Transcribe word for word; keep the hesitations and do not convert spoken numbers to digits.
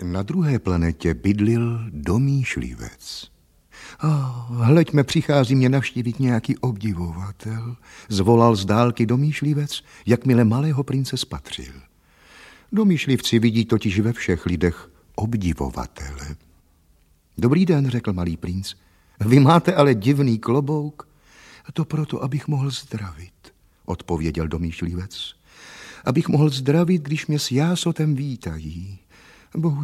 Na druhé planetě bydlil domýšlivec. Oh, hleďme, přichází mě navštívit nějaký obdivovatel, zvolal z dálky domýšlivec, jakmile malého prince spatřil. Domýšlivci vidí totiž ve všech lidech obdivovatele. Dobrý den, řekl malý princ. Vy máte ale divný klobouk. To proto, abych mohl zdravit, odpověděl domýšlivec. Abych mohl zdravit, když mě s jásotem vítají. Bohužel